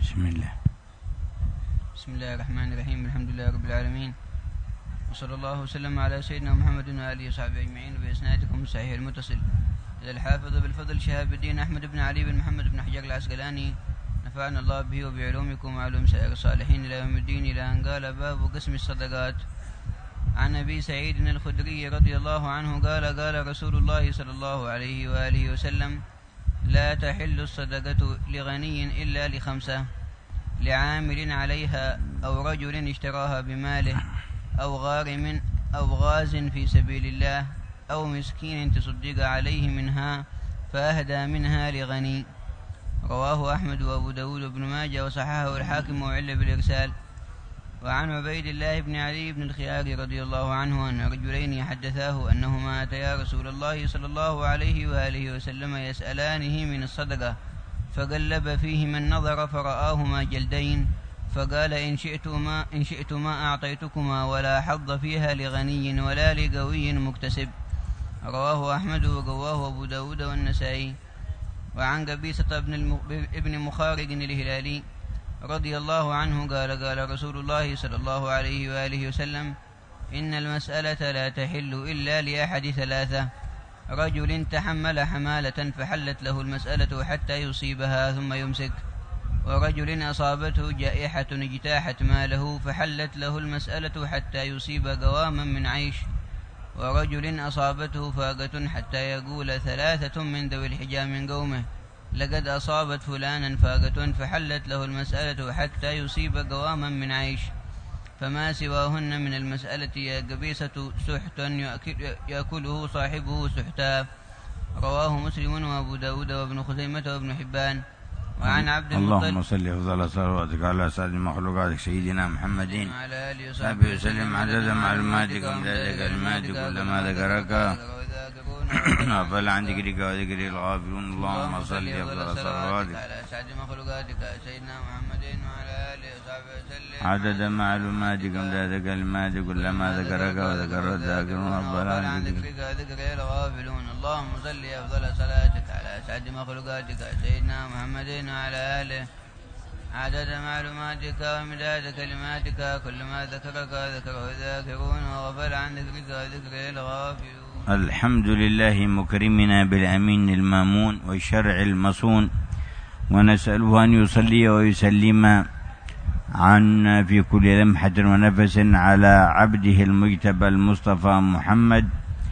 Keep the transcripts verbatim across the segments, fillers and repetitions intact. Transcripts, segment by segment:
بسم الله. بسم الله الرحمن الرحيم. الحمد لله رب العالمين، وصلى الله وسلم على سيدنا محمد وآله وصحبه أجمعين. بإسنادكم الصحيح المتصل إلى الحافظ بالفضل شهاب الدين أحمد بن علي بن محمد بن حجر العسقلاني، نفعنا الله به وبعلومكم وعلوم سائر الصالحين إلى يوم الدين، إلى أن قال: باب قسم الصدقات. عن أبي سعيد الخدري رضي الله عنه قال: قال رسول الله صلى الله عليه وآله وسلم: لا تحل الصدقة لغني إلا لخمسة: لعامل عليها، أو رجل اشتراها بماله، أو غارم، أو غاز في سبيل الله، أو مسكين تصدق عليه منها فأهدى منها لغني. رواه أحمد وأبو داود وابن ماجه وصححه الحاكم وعل بالإرسال. وعن عبيد الله بن علي بن الخيار رضي الله عنه أن رجلين حدثاه أنهما أتيا رسول الله صلى الله عليه وآله وسلم يسألانه من الصدقة، فقلب فيهما النظر فرآهما جلدين، فقال: إن شئتما, إن شئتما أعطيتكما، ولا حظ فيها لغني ولا لقوي مكتسب. رواه أحمد وقواه أبو داود والنسائي. وعن قبيصة ابن مخارق الهلالي رضي الله عنه قال: قال رسول الله صلى الله عليه وآله وسلم: إن المسألة لا تحل إلا لأحد ثلاثة: رجل تحمل حمالة فحلت له المسألة حتى يصيبها ثم يمسك، ورجل أصابته جائحة اجتاحت ماله فحلت له المسألة حتى يصيب قواما من عيش، ورجل أصابته فاقة حتى يقول ثلاثة من ذوي الحجى من قومه: لقد أصابت فلانا فاقة فحلت له المسألة حتى يصيب قواما من عيش، فما سواهن من المسألة يا قبيصة سحت يأكله صاحبه سحتا. رواه مسلم وأبو داود وابن خزيمة وابن حبان. وعن عبد المطلب. اللهم صل أفضل صلواتك على سيد مخلوقاتك سيدنا محمد وعلى آله وصحبه وسلم عدد معلوماتك ومداد كلماتك كلما ذكرك وفل عن ذكرك وذكر الغافلون. اللهم صل أفضل صلواتك على سيد مخلوقاتك سيدنا محمد وعلى آله وصحبه وسلم عدد معلوماتك ومداد كلماتك كلما ذكرك وذكر الذاكرون. وفل عن ذكرك وذكر الغافلون. اللهم صل أفضل صلاتك على سيد مخلوقاتك سيدنا محمد وعلى آله عدد معلوماتك ومداد كلماتك كلما ذكرك ذكره الذاكرون. وغفل عن ذكرك وذكر الغافلون. الحمد لله مكرمنا بالأمين المامون والشرع المصون، ونسأله أن يصلي ويسلم عنا في كل لمحة ونفس على عبده المجتبى المصطفى محمد،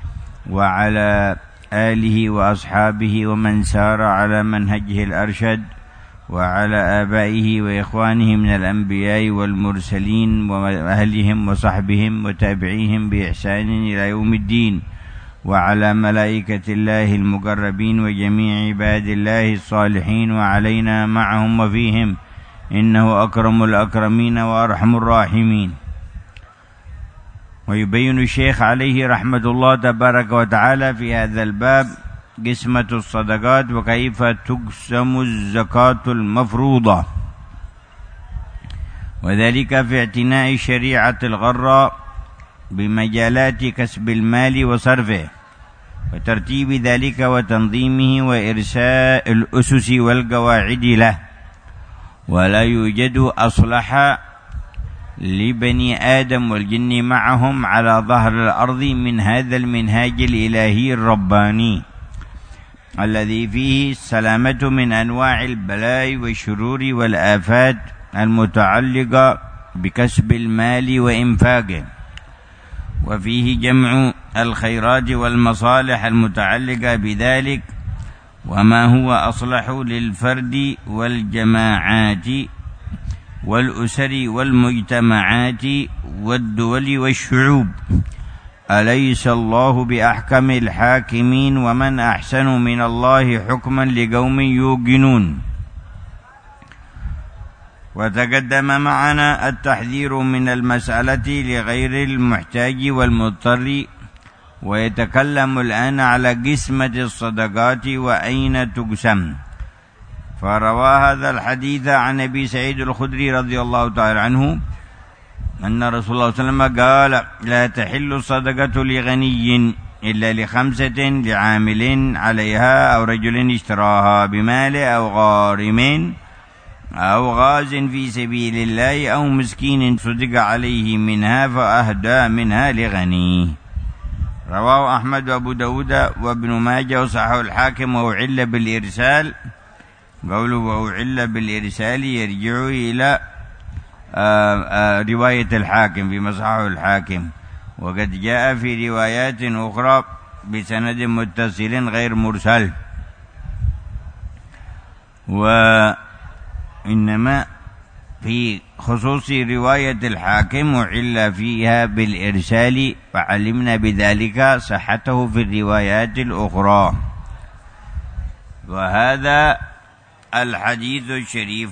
وعلى آله وأصحابه ومن سار على منهجه الأرشد، وعلى آبائه وإخوانه من الأنبياء والمرسلين وأهلهم وصحبهم وتابعيهم بإحسان إلى يوم الدين، وعلى ملائكة الله المقربين وجميع عباد الله الصالحين، وعلينا معهم وفيهم، إنه أكرم الأكرمين وأرحم الراحمين. ويبين الشيخ عليه رحمة الله تبارك وتعالى في هذا الباب قسمة الصدقات وكيف تقسم الزكاة المفروضة، وذلك في اعتناء الشريعة الغراء بمجالات كسب المال وصرفه، وترتيب ذلك وتنظيمه وإرساء الأسس والقواعد له. ولا يوجد أصلح لبني آدم والجن معهم على ظهر الأرض من هذا المنهاج الإلهي الرباني الذي فيه السلامة من أنواع البلاء والشرور والآفات المتعلقة بكسب المال وإنفاقه، وفيه جمع الخيرات والمصالح المتعلقة بذلك، وما هو أصلح للفرد والجماعات والأسر والمجتمعات والدول والشعوب. أليس الله بأحكم الحاكمين؟ ومن أحسن من الله حكما لقوم يوقنون. وتقدم معنا التحذير من المسألة لغير المحتاج والمضطر، ويتكلم الآن على قسمة الصدقات وأين تقسم. فروى هذا الحديث عن أبي سعيد الخدري رضي الله تعالى عنه أن رسول الله صلى الله عليه وسلم قال: لا تحل الصدقة لغني إلا لخمسة: لعامل عليها، أو رجل اشتراها بمال، أو غارم، أو غاز في سبيل الله أو مسكين صدق عليه منها فأهدى منها لغني. رواه أحمد وأبو داود وابن ماجه وصححه الحاكم. وأعل بالإرسال، قوله وأعل بالإرسال يرجع إلى آآ آآ رواية الحاكم في مصححه الحاكم، وقد جاء في روايات أخرى بسند متصل غير مرسل. وإنما في خصوص رواية الحاكم وعل فيها بالإرسال، فعلمنا بذلك صحته في الروايات الأخرى. وهذا الحديث الشريف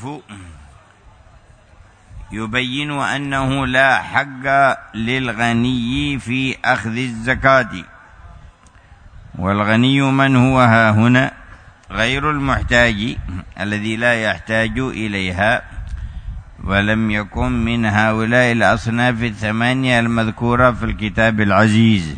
يبين أنه لا حق للغني في أخذ الزكاة، والغني من هو ها هنا غير المحتاج الذي لا يحتاج إليها، ولم يكن من هؤلاء الأصناف الثمانية المذكورة في الكتاب العزيز.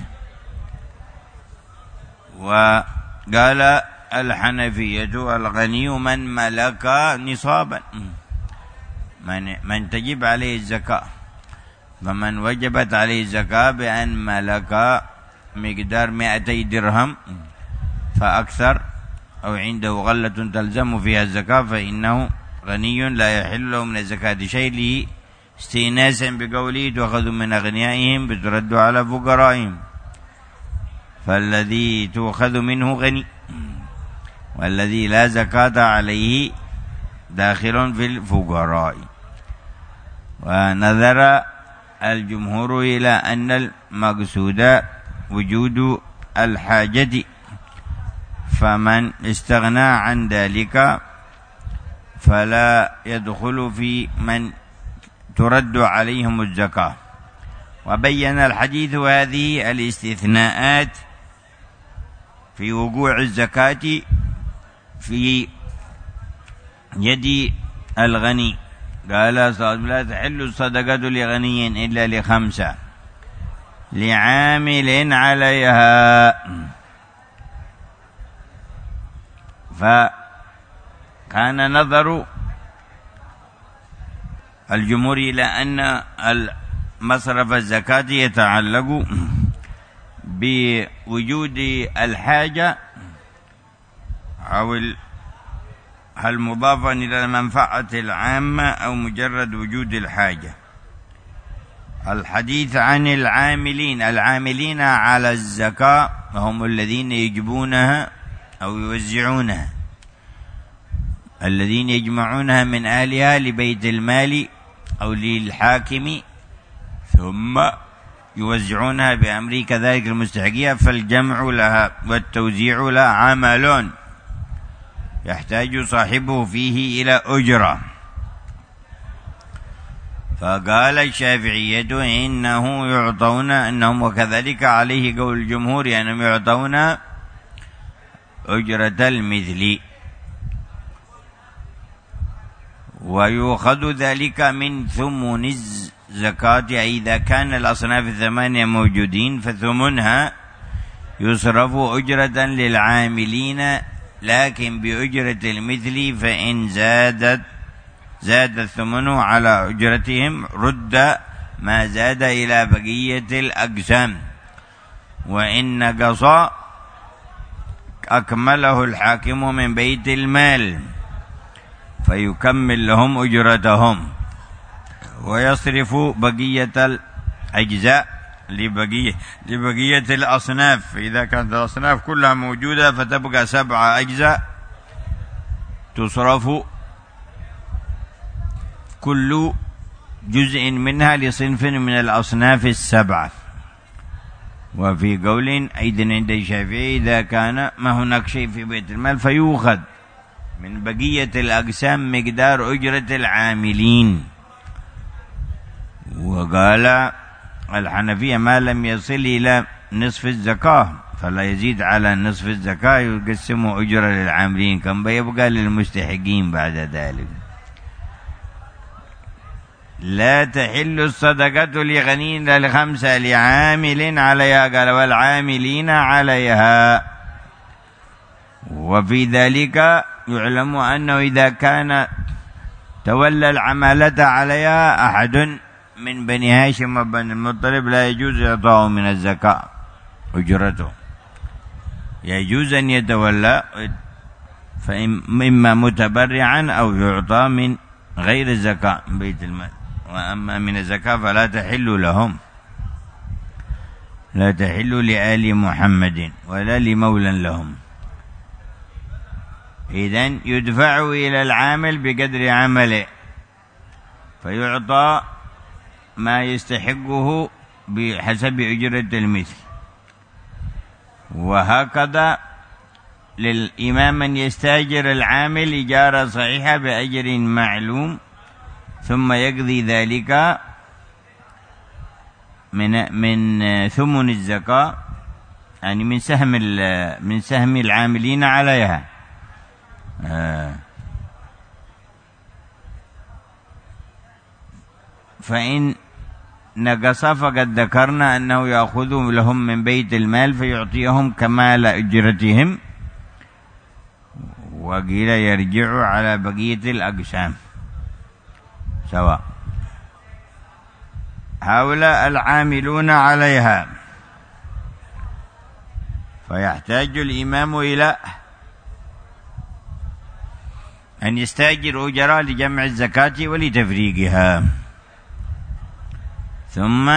وقال الحنفية الغني من ملك نصابا، من, من تجب عليه الزكاة، فمن وجبت عليه الزكاة بأن ملك مقدار مئتي درهم فأكثر أو عنده غلة تلزم فيها الزكاة فإنه غني لا يحل له من الزكاة شيء، لي استئناسا بقوله تؤخذ من أغنيائهم بترد على فقرائهم، فالذي تؤخذ منه غني، والذي لا زكاة عليه داخل في الفقراء. ونظر الجمهور إلى أن المقصود وجود الحاجة، فمن استغنى عن ذلك فلا يدخل في من ترد عليهم الزكاة. وبين الحديث هذه الاستثناءات في وقوع الزكاة في يد الغني. قال صلى الله عليه وسلم لا تحل الصدقة لغني إلا لخمسة: لعامل عليها. فكان نظر الجمهور إلى أن مصرف الزكاة يتعلق بوجود الحاجة أو هل مضافا إلى المنفعة العامة أو مجرد وجود الحاجة. الحديث عن العاملين العاملين على الزكاة هم الذين يجبونها أو يوزعونها، الذين يجمعونها من أهلها لبيت المال أو للحاكم ثم يوزعونها بأمر كذلك المستحقية، فالجمع لها والتوزيع لها عمل يحتاج صاحبه فيه إلى أجرة. فقال الشافعية إنه يعطون أنهم وكذلك عليه قول الجمهور أنهم يعطون أجرة المثل، ويؤخذ ذلك من ثمن الزكاة. إذا كان الأصناف الثمانية موجودين فثمنها يصرف أجرة للعاملين لكن بأجرة المثل، فإن زادت زاد الثمن على أجرتهم رد ما زاد إلى بقية الأقسام، وإن نقص أكمله الحاكم من بيت المال فيكمل لهم أجرتهم ويصرف بقية الأجزاء لبقية, لبقية الأصناف. إذا كانت الأصناف كلها موجودة فتبقى سبعة أجزاء تصرف كل جزء منها لصنف من الأصناف السبعة. وفي قول أيضا عند الشافعي إذا كان ما هناك شيء في بيت المال فيؤخذ من بقية الأقسام مقدار أجرة العاملين. وقال الحنفية ما لم يصل إلى نصف الزكاة فلا يزيد على نصف الزكاة يقسم أجرة للعاملين، كم بيبقى للمستحقين بعد ذلك. لا تحل الصدقة لغني إلا لخمسة: لعامل عليها، قال والعاملين عليها. وفي ذلك يعلم أنه إذا كان تولى العمالة عليها أحد من بني هاشم وبني المطلب لا يجوز إعطاؤه من الزكاة أجرته، يجوز أن يتولى فإما متبرعا أو يعطى من غير الزكاة من بيت المال، وأما من الزكاة فلا تحل لهم، لا تحل لآل محمد ولا لمولى لهم. إذن يدفع إلى العامل بقدر عمله فيعطى ما يستحقه بحسب أجرة المثل. وهكذا للإمام من يستأجر العامل إجارة صحيحة بأجر معلوم ثم يقضي ذلك من من ثمن الزكاة، يعني من سهم من سهم العاملين عليها. آه فإن نقص فقد ذكرنا أنه يأخذ لهم من بيت المال فيعطيهم كمال أجرتهم، وقيل يرجع على بقية الأقسام سواء. هؤلاء العاملون عليها فيحتاج الإمام إلى أن يستأجر أجراء لجمع الزكاة ولتفريقها، ثم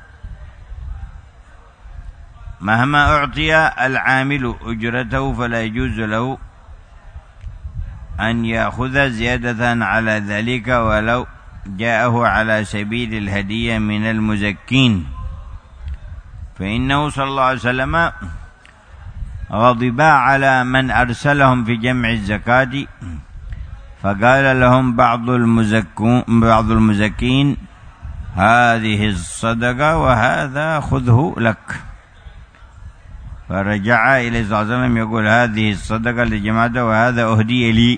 مهما أعطي العامل أجرته فلا يجوز له أن يأخذ زيادة على ذلك ولو جاءه على سبيل الهدية من المزكين، فإنه صلى الله عليه وسلم غضب على من أرسلهم في جمع الزكاة فقال لهم بعض المزكون بعض المزكين هذه الصدقة وهذا خذه لك، فرجع إليه صلى الله عليه وسلم يقول هذه الصدقة لجماعته وهذا أهدي لي.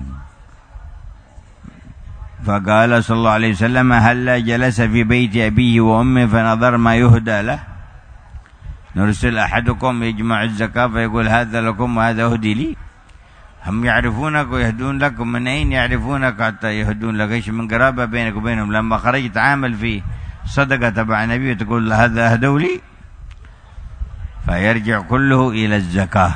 فقال صلى الله عليه وسلم هل جلس في بيت أبيه وأمه فنظر ما يهدى له؟ نرسل أحدكم يجمع الزكاة فيقول هذا لكم وهذا أهدي لي؟ هم يعرفونك ويهدون لك، من أين يعرفونك حتى يهدون لك؟ إيش من قرابة بينك وبينهم؟ لما خرجت عامل في صدقة تبع النبي تقول هذا أهدوا لي؟ فيرجع كله إلى الزكاة،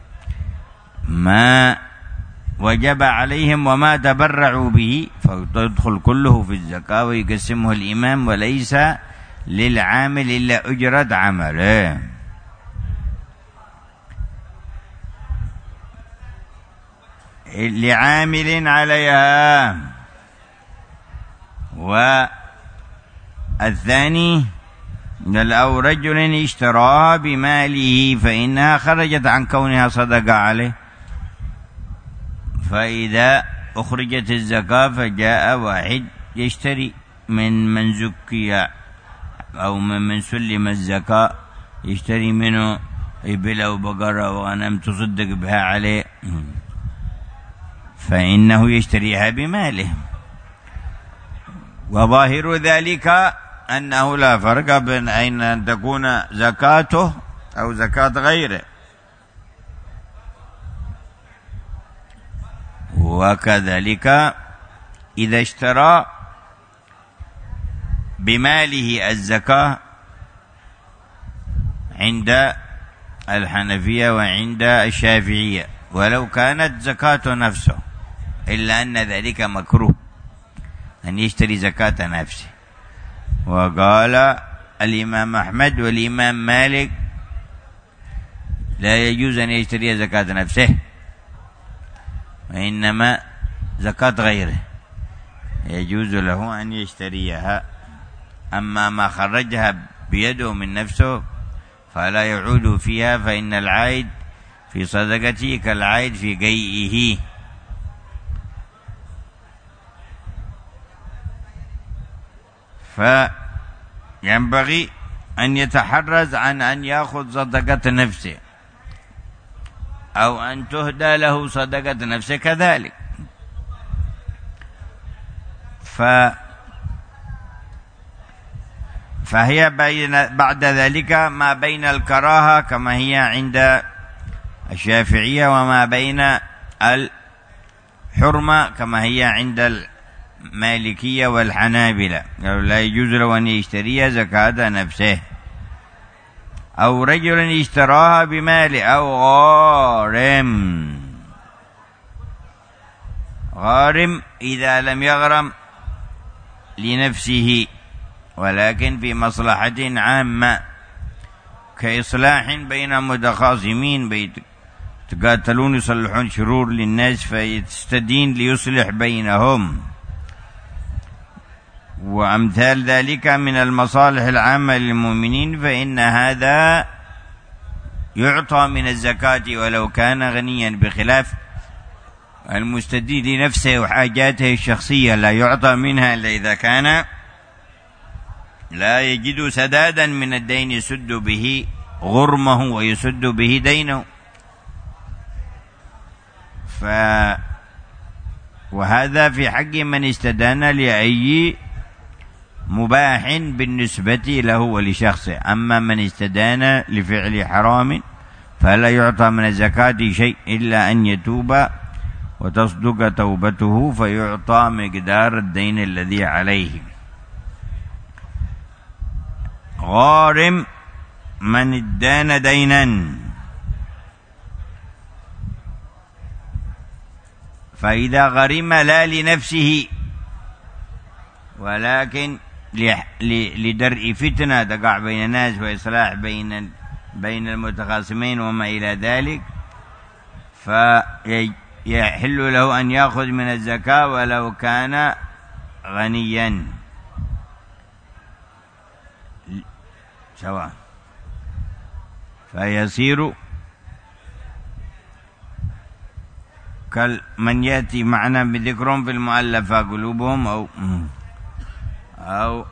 ما وجب عليهم وما تبرعوا به فتدخل كله في الزكاة ويقسمه الإمام، وليس للعامل إلا أجرة عمله. لعامل عليها. والثاني أو رجل اشتراها بماله فإنها خرجت عن كونها صدقة عليه، فإذا أخرجت الزكاة فجاء واحد يشتري من من زكي أو من من سلم الزكاة يشتري منه إبل أو بقرة وغنم تصدق بها عليه، فإنه يشتريها بماله. وظاهر ذلك أنه لا فرق بين أن تكون زكاته أو زكاة غيره. وكذلك إذا اشترى بماله الزكاة عند الحنفية وعند الشافعية ولو كانت زكاة نفسه، إلا أن ذلك مكروه أن يشتري زكاة نفسه. وقال الإمام أحمد والإمام مالك لا يجوز أن يشتري زكاة نفسه، وإنما زكاة غيره يجوز له أن يشتريها. أما ما خرجها بيده من نفسه فلا يعود فيها، فإن العائد في صدقته كالعائد في قيئه. فينبغي أن يتحرز عن أن يأخذ صدقة نفسه أو أن تهدى له صدقة نفسه كذلك. ف فهي بين بعد ذلك ما بين الكراهة كما هي عند الشافعية، وما بين الحرمة كما هي عند المالكية والحنابلة قالوا لا يجوز له أن يشتري زكاة نفسه، أو رجل اشتراها بمال، أو غارم. غارم إذا لم يغرم لنفسه ولكن في مصلحة عامة كإصلاح بين متخاصمين يتقاتلون يصلحون شرور للناس فيستدين ليصلح بينهم، وأمثال ذلك من المصالح العامة للمؤمنين، فإن هذا يعطى من الزكاة ولو كان غنيا، بخلاف المستدين لنفسه وحاجاته الشخصية لا يعطى منها إلا إذا كان لا يجد سدادا من الدين يسد به غرمه ويسد به دينه. ف وهذا في حق من استدان لأي مباح بالنسبة له ولشخصه. أما من استدان لفعل حرام فلا يعطى من الزكاة شيء إلا أن يتوب وتصدق توبته فيعطى مقدار الدين الذي عليه. غارم من ادان دينا، فإذا غرم لا لنفسه ولكن لدرء فتنة تقع بين الناس وإصلاح بين بين المتخاصمين وما إلى ذلك، فيحل له أن يأخذ من الزكاة ولو كان غنيا سواء، فيصير كمن يأتي معنا بذكرهم في المؤلفة قلوبهم أو أو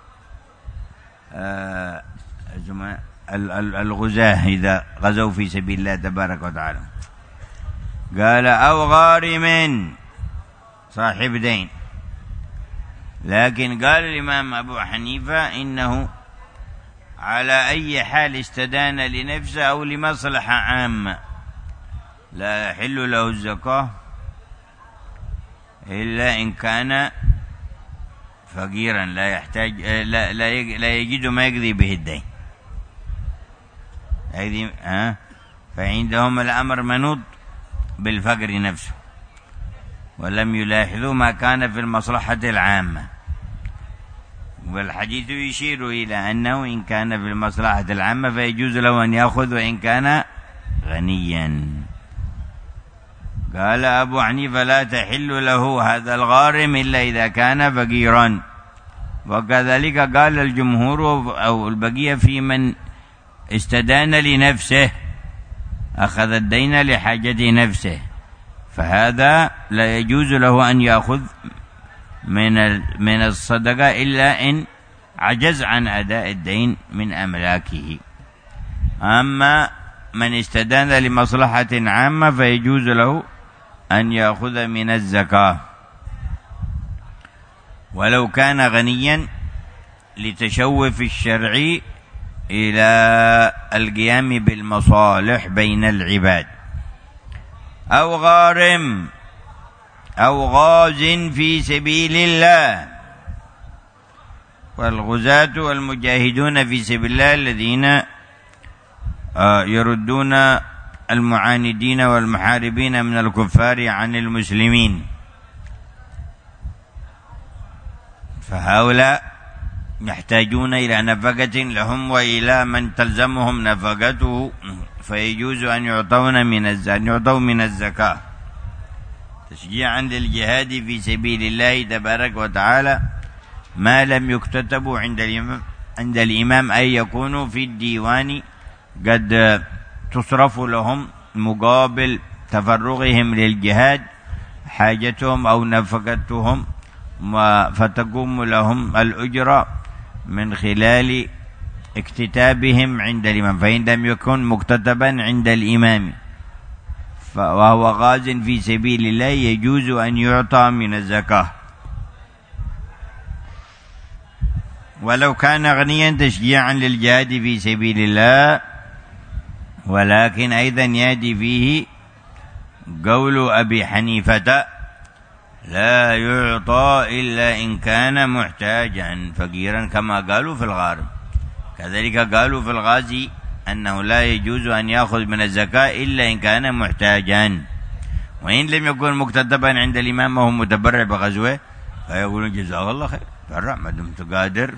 آه الغزاة إذا غزوا في سبيل الله تبارك وتعالى. قال أو غارم صاحب دين، لكن قال الإمام أبو حنيفة إنه على أي حال استدان لنفسه أو لمصلحة عامة لا يحل له الزكاة إلا إن كان فقيرا لا يحتاج لا لا يجد ما يقضي به الدين. ها فعندهم الأمر منوط بالفقر نفسه، ولم يلاحظوا ما كان في المصلحة العامة، والحديث يشير إلى أنه إن كان في المصلحة العامة فيجوز له أن يأخذ وإن كان غنيا. قال أبو حنيفة لا تحل له هذا الغارم إلا إذا كان فقيرا، وكذلك قال الجمهور أو البقية في من استدان لنفسه أخذ الدين لحاجة نفسه، فهذا لا يجوز له أن يأخذ من من الصدقة إلا إن عجز عن أداء الدين من أملاكه. أما من استدان لمصلحة عامة فيجوز له أن يأخذ من الزكاة ولو كان غنيا لتشوف الشرع إلى القيام بالمصالح بين العباد. أو غارم أو غاز في سبيل الله، والغزاة والمجاهدون في سبيل الله الذين يردون المعاندين والمحاربين من الكفار عن المسلمين، فهؤلاء يحتاجون إلى نفقة لهم وإلى من تلزمهم نفقته، فيجوز أن يعطون من الزكاة يعطوا من الزكاة تشجيعا للجهاد في سبيل الله تبارك وتعالى، ما لم يكتتبوا عند الإمام عند الإمام أن يكونوا في الديوان قد تصرف لهم مقابل تفرغهم للجهاد حاجتهم أو نفقتهم، فتقوم لهم الأجرة من خلال اكتتابهم عند الإمام، فإن لم يكن مكتتبا عند الإمام وهو غاز في سبيل الله يجوز أن يعطى من الزكاة ولو كان غنيا تشجيعا للجهاد في سبيل الله. ولكن أيضا يأتي فيه قول أبي حنيفة لا يعطى إلا إن كان محتاجا فقيرا كما قالوا في الغارم. كذلك قالوا في الغازي أنه لا يجوز أن يأخذ من الزكاة إلا إن كان محتاجا، وإن لم يكن مكتتبا عند الإمام وهو متبرع بغزوه فيقولون جزاك الله خير، فرع ما دمت قادر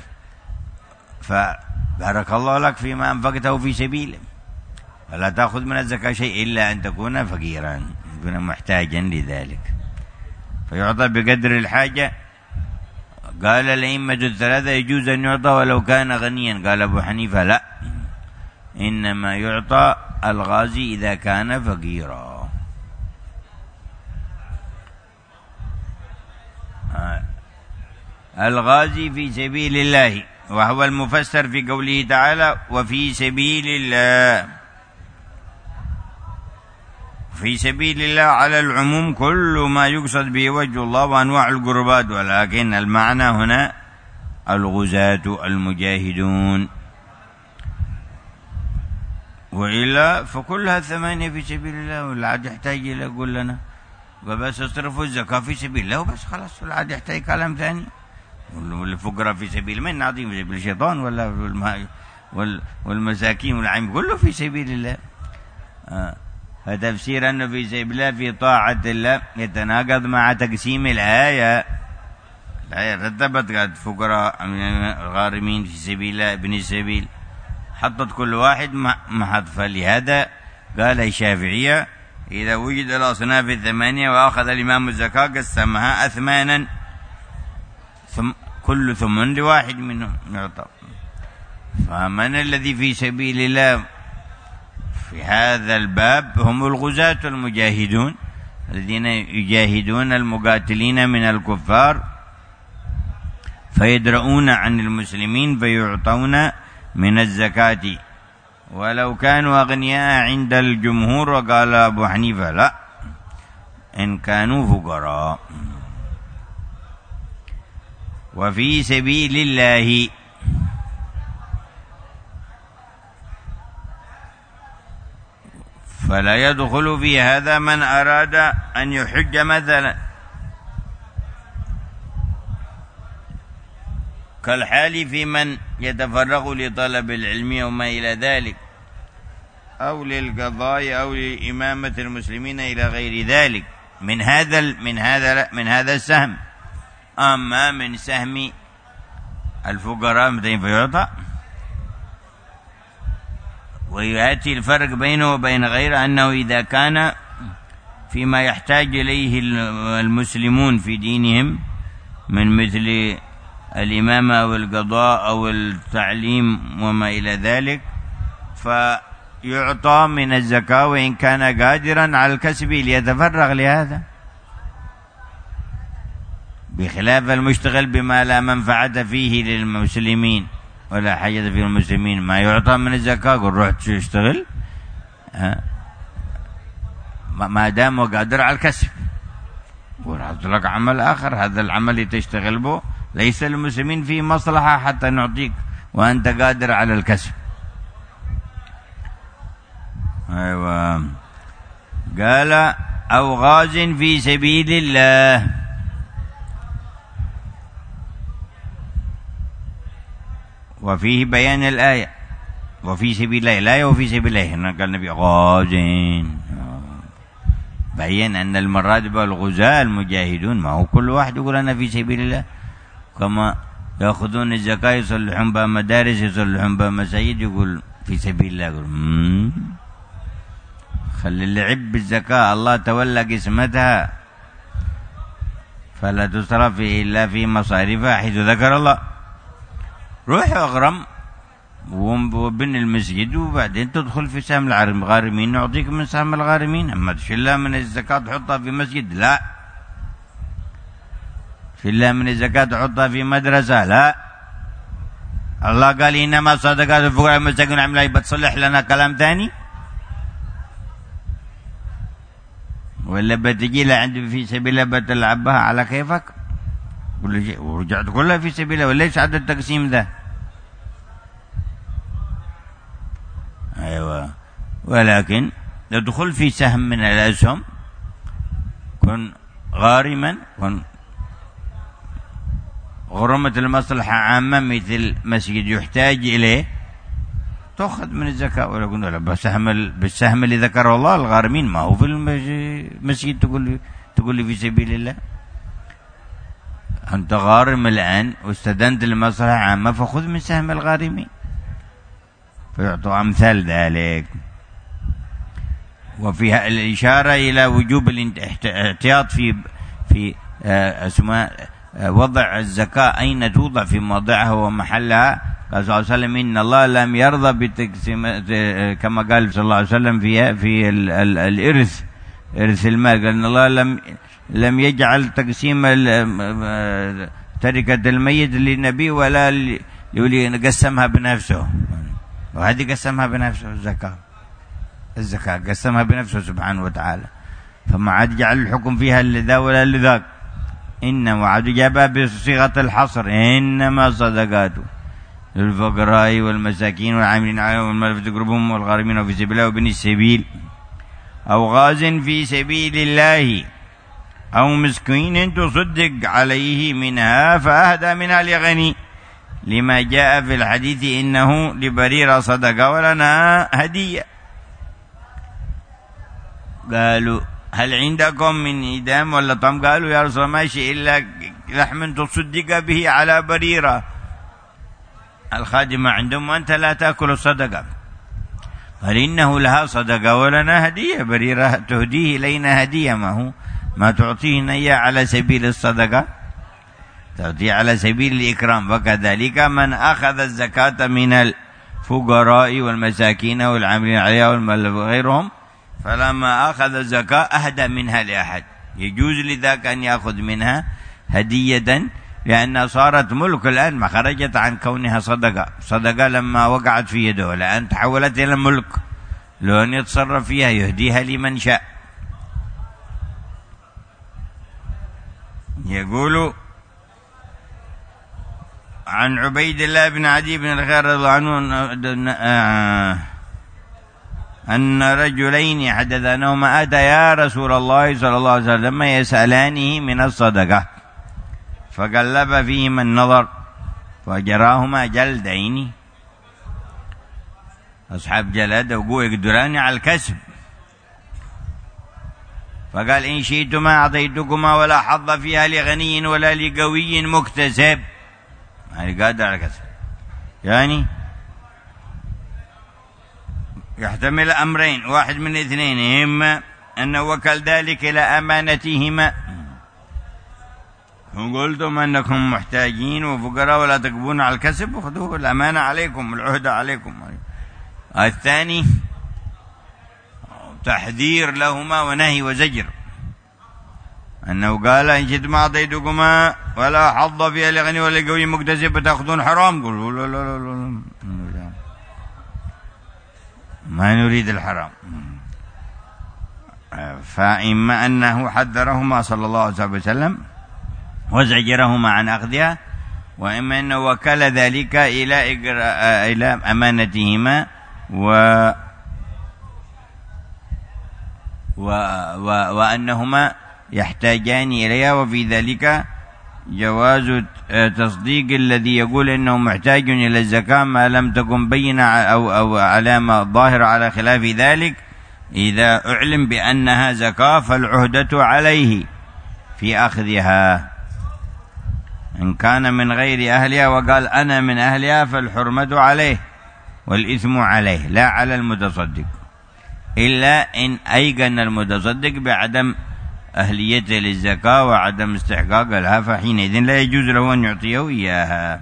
فبارك الله لك فيما أنفقته في سبيله، فلا تأخذ من الزكاة شيء إلا أن تكون فقيرا، تكون محتاجا لذلك، فيعطى بقدر الحاجة. قال الأئمة الثلاثة يجوز أن يعطى ولو كان غنيا. قال أبو حنيفة لا، إنما يعطى الغازي إذا كان فقيرا. الغازي في سبيل الله، وهو المفسر في قوله تعالى وفي سبيل الله. في سبيل الله على العموم كل ما يقصد به وجه الله وأنواع القربات، ولكن المعنى هنا الغزاة المجاهدون، وإلا فكلها ثمانية في سبيل الله، ولا عاد يحتاج إلى يقول لنا وبس اصرفوا الزكاة في سبيل الله وبس خلاص، ولا عاد يحتاج كلام ثاني. والفقراء في سبيل من نعطيهم في سبيل الشيطان ولا والمساكين والعيم كله في سبيل الله. آه. فتفسير أنه في سبيل الله في طاعة الله يتناقض مع تقسيم الآية. الآية رتبت قد فقراء غارمين في سبيل الله ابن السبيل، حطت كل واحد محط. فلهذا قال الشافعية إذا وجد الأصناف الثمانية وأخذ الإمام الزكاة قسمها أثمانا، ثم كل ثمن لواحد منهم يعطى. فمن الذي في سبيل الله في هذا الباب هم الغزاة المجاهدون الذين يجاهدون المقاتلين من الكفار فيدرؤون عن المسلمين فيعطون من الزكاة ولو كانوا أغنياء عند الجمهور. وقال أبو حنيفة لا، إن كانوا فقراء. وفي سبيل الله فلا يدخل في هذا من أراد أن يحج مثلا، كالحال في من يتفرغ لطلب العلم وما إلى ذلك، أو للقضاء أو لإمامة المسلمين إلى غير ذلك من هذا من هذا من هذا السهم. أما من سهم الفقراء متى فيعطى. ويأتي الفرق بينه وبين غيره أنه إذا كان فيما يحتاج إليه المسلمون في دينهم من مثل الإمامة أو القضاء أو التعليم وما إلى ذلك فيعطى من الزكاة وإن كان قادرا على الكسب ليتفرغ لهذا، بخلاف المشتغل بما لا منفعة فيه للمسلمين ولا حاجة في المسلمين ما يعطى من الزكاة. قل روح تشتغل ما دام قادر على الكسب، ورحت لك عمل آخر هذا العمل اللي تشتغل به ليس للمسلمين فيه مصلحة حتى نعطيك وأنت قادر على الكسب. أيوة. قال أو غاز في سبيل الله. وفيه بيان الآية وفي سبيل الله، الآية وفي سبيل الله. هنا قال النبي غازين، بيّن أن المراد بالغزاة المجاهدون، ما هو كل واحد يقول أنا في سبيل الله، كما يأخذون الزكاة يصلحون بها مدارس يصلحون بها مساجد يقول في سبيل الله. يقول مم. خلي اللعب بالزكاة، الله تولى قسمتها فلا تصرف إلا في مصارفها حيث ذكر الله. روح اغرم وبن المسجد وبعدين تدخل في سهم الغارمين نعطيك من سهم الغارمين. أما تشيلها من الزكاة تحطها في مسجد لا، تشيلها من الزكاة تحطها في مدرسة لا. الله قال إنما صدقات الفقراء والمساكين والعاملين. بتصلح لنا كلام ثاني ولا بتجي لها عند في سبيل الله بتلعبها على كيفك كل شيء ورجعت كلها في سبيل الله؟ وليش عاد التقسيم ذا؟ أيوة. ولكن يدخل في سهم من الأسهم كن غارما غرمة المصلحة عامة مثل مسجد يحتاج إليه تأخذ من الزكاة. ولا قلنا لا بسهم بالسهم اللي ذكره الله الغارمين ما هو في المسجد تقول تقول لي في سبيل الله. أنت غارم الآن واستدنت لمصلحة عامة فخذ من سهم الغارمين. فيعطوا أمثال ذلك. وفيها الإشارة إلى وجوب الاحتياط في في اسماء وضع الزكاة أين توضع في موضعها ومحلها. قال صلى الله عليه وسلم إن الله لم يرضى بتقسيم كما قال صلى الله عليه وسلم في في الإرث إرث المال. قال إن الله لم لم يجعل تقسيم تركة الميت للنبي ولا يولي قسمها بنفسه. وهذه قسمها بنفسه الزكاة الزكاة قسمها بنفسه سبحانه وتعالى. فما عاد جعل الحكم فيها لذا ولا لذاك. إنما وعد جابها بصيغة الحصر إنما صدقاته للفقراء والمساكين والعاملين عليهم والمؤلفة قلوبهم والغارمين وفي سبيل الله وابن السبيل أو غاز في سبيل الله أو مسكين تصدق عليه منها فأهدى منها لغني لما جاء في الحديث إنه لبريرة صدقة ولنا هدية. قالوا هل عندكم من إدام ولا طعام؟ قالوا يا رسول الله ما شيء إلا لحم تصدق به على بريرة الخادمة عندهم وأنت لا تأكل الصدقة. قال إنه لها صدقة ولنا هدية. بريرة تهديه إلينا هدية ما هو ما تعطيه إياه على سبيل الصدقة تعطيه على سبيل الإكرام. وكذلك من أخذ الزكاة من الفقراء والمساكين والعاملين عليها والمؤلفة وغيرهم فلما أخذ الزكاة أهدى منها لأحد. يجوز لذاك أن يأخذ منها هدية لأنها صارت ملك الآن ما خرجت عن كونها صدقة. صدقة لما وقعت في يده الآن تحولت إلى ملك لو أن يتصرف فيها يهديها لمن شاء. يقول عن عبيد الله بن عدي بن الخير رضي الله عنه أن رجلين حدثانهما أتى يا رسول الله صلى الله عليه وسلم يسألانه من الصدقة فقلب فيهما النظر فجراهما جلدين. أصحاب جلد وقوة يقدران على الكسب. فقال إن شئتما أعطيتكما ولا حظ فيها لغني ولا لقوي مكتسب. يعني قادر على الكسب يعني يحتمل أمرين واحد من اثنين إما أن وكل ذلك إلى أمانتهما وقلتم أنكم محتاجين وفقراء ولا تقبون على الكسب وخذوه الأمانة عليكم العهد عليكم. الثاني تحذير لهما ونهي وزجر أنه قال إن شئتم أعطيتكما ولا حظ فيها لغني ولا قوي مكتسب تأخذون حرام. قلوا لا لا لا لا ما نريد الحرام. فإما أنه حذرهما صلى الله عليه وسلم وزجرهما عن أخذها وإما أنه وكل ذلك إلى إلى أمانتهما و و و وأنهما يحتاجان إليها. وفي ذلك جواز تصديق الذي يقول إنه محتاج إلى الزكاة ما لم تكن بينة أو أو علامة ظاهرة على خلاف ذلك. إذا أعلم بأنها زكاة فالعهدة عليه في أخذها. إن كان من غير أهلها وقال أنا من أهلها فالحرمة عليه والإثم عليه لا على المتصدق إلا إن أيقن المتصدق بعدم أهليته للزكاة وعدم استحقاق لها فحينئذ لا يجوز له أن يعطيه إياها.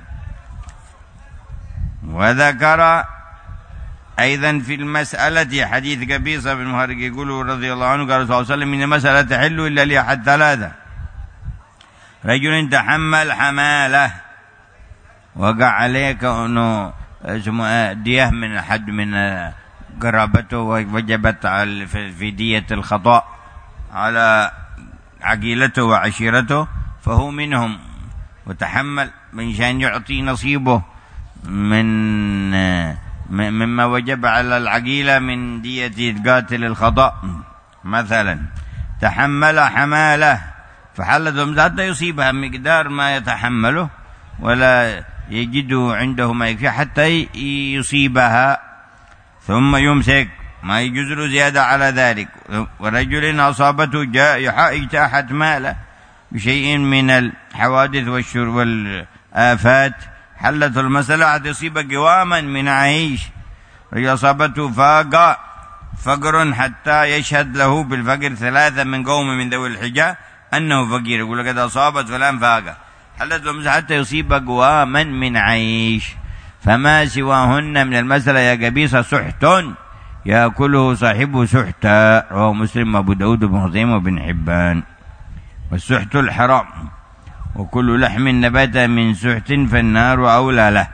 وذكر أيضا في المسألة حديث قبيصة بن مهرق يقول رضي الله عنه قال صلى الله عليه وسلم إن المسألة تحل إلا لأحد ثلاثة: رجل تحمل حمالة وقع عليه كأنه اسمه دية من أحد من قرابته ووجبت في دية الخطأ على عقيلته وعشيرته فهو منهم وتحمل من شان يعطي نصيبه من مما وجب على العقيلة من دية قاتل الخطأ. مثلا تحمل حمالة فحلت حتى يصيبها مقدار ما يتحمله ولا يجده عنده ما يكفي حتى يصيبها، ثم يمسك، ما يجوز له زيادة على ذلك. ورجل أصابته اجتاحت ماله بشيء من الحوادث والشر والآفات، حلت المسألة حتى يصيب قواما من عيش. رجل أصابته فاقة فقر حتى يشهد له بالفقر ثلاثة من قوم من ذوي الحجة أنه فقير، يقول لقد أصابت فلان فاقة، حلت المسألة حتى يصيب قواما من عيش. فما سواهن من المسألة يا قبيصة سحت يأكله صاحبه سحتا، رواه مسلم وأبو داود بن خزيمة وابن حبان. والسحت الحرام، وكل لحم نبت من سحت فالنار أولى له.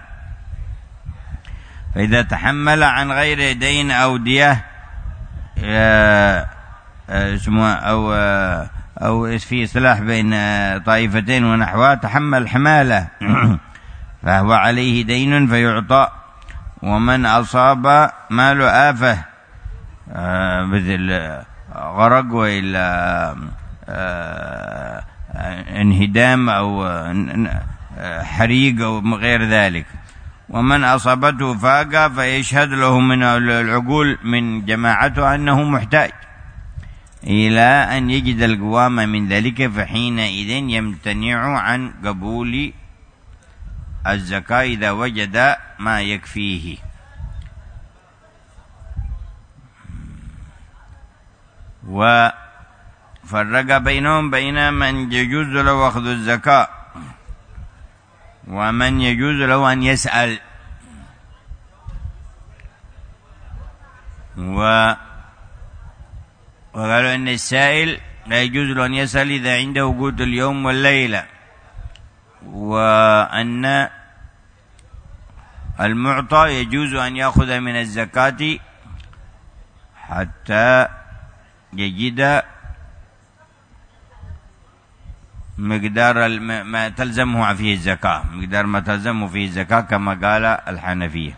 فإذا تحمل عن غير دين أو دية اسمه أو أو في إصلاح بين طائفتين ونحوها، تحمل حمالة فهو عليه دين فيعطى. ومن أصاب مال آفة مثل غرق وإلا انهدام أو حريق أو غير ذلك، ومن أصابته فاقة فيشهد له من العقول من جماعته أنه محتاج إلى أن يجد القوام من ذلك، فحينئذ يمتنع عن قبول الزكاة إذا وجد ما يكفيه. وفرق بينهم بين من يجوز له أخذ الزكاة ومن يجوز له أن يسأل. و وقالوا أن السائل لا يجوز له أن يسأل إذا عنده قوت اليوم والليلة، وأن المعطى يجوز أن يأخذ من الزكاة حتى يجد مقدار ما تلزمه فيه الزكاة، مقدار ما تلزمه فيه الزكاة كما قال الحنفية.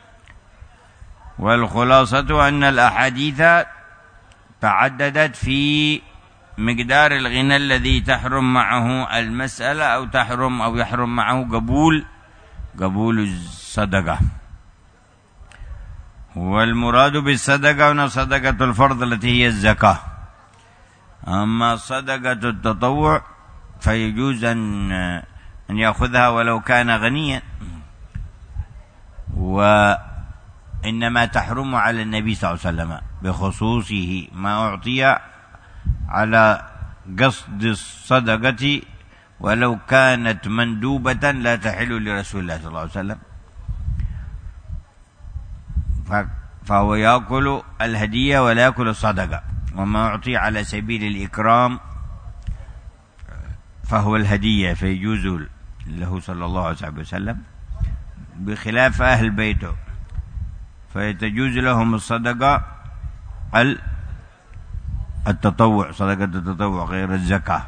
والخلاصة أن الأحاديث تعددت في مقدار الغنى الذي تحرم معه المسألة أو تحرم أو يحرم معه قبول قبول الصدقة. والمراد بالصدقة هنا صدقة الفرض التي هي الزكاة. أما صدقة التطوع فيجوز أن أن يأخذها ولو كان غنيا، وإنما تحرم على النبي صلى الله عليه وسلم بخصوصه ما أعطي على قصد الصدقة ولو كانت مندوبة لا تحل لرسول الله صلى الله عليه وسلم، فهو يأكل الهدية ولا يأكل الصدقة. وما أعطي على سبيل الإكرام فهو الهدية فيجوز له صلى الله عليه وسلم، بخلاف أهل بيته فيتجوز لهم الصدقة التطوع، صدقة التطوع غير الزكاة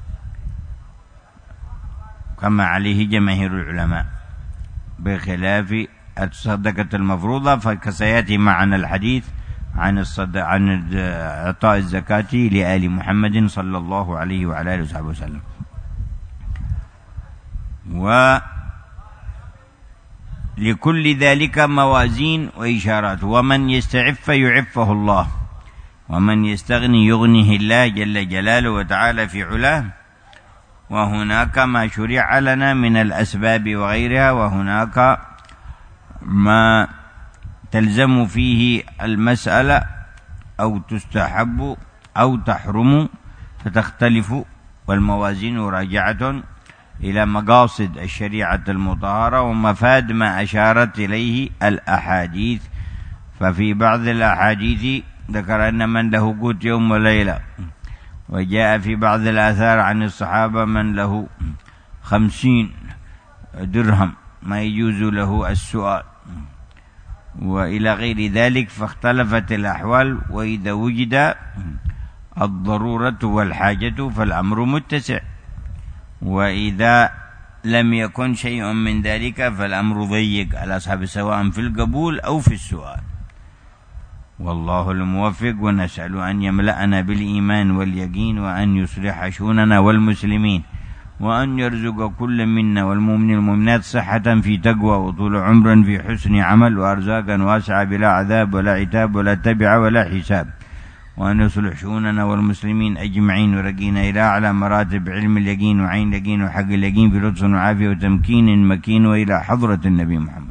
كما عليه جماهير العلماء، بخلاف الصدقة المفروضة فكسياتي معنا الحديث عن الصدق عن إعطاء الزكاة لآل محمد صلى الله عليه وعلى آله وصحبه وسلم. ولكل ذلك موازين وإشارات. ومن يستعف يعفه الله، ومن يستغني يغنيه الله جل جلاله وتعالى في علاه. وهناك ما شرع لنا من الأسباب وغيرها، وهناك ما تلزم فيه المسألة أو تستحب أو تحرم فتختلف، والموازين راجعة إلى مقاصد الشريعة المطهرة ومفاد ما أشارت إليه الأحاديث. ففي بعض الأحاديث ذكر أن من له قوت يوم وليلة، وجاء في بعض الآثار عن الصحابة من له خمسين درهم ما يجوز له السؤال، وإلى غير ذلك، فاختلفت الأحوال. وإذا وجد الضرورة والحاجة فالأمر متسع، وإذا لم يكن شيء من ذلك فالأمر ضيق على أصحاب سواء في القبول أو في السؤال. والله الموفق، ونسأل أن يملأنا بالإيمان واليقين، وأن يصلح شؤوننا والمسلمين، وأن يرزق كل منا والمؤمنين والمؤمنات صحة في تقوى، وطول عمر في حسن عمل، وأرزاقا واسعة بلا عذاب ولا عتاب ولا تبع ولا حساب، وأن يصلح شؤوننا والمسلمين أجمعين، ورقينا إلى أعلى مراتب علم اليقين وعين اليقين وحق اليقين في لطف وعافية وتمكين مكين، وإلى حضرة النبي محمد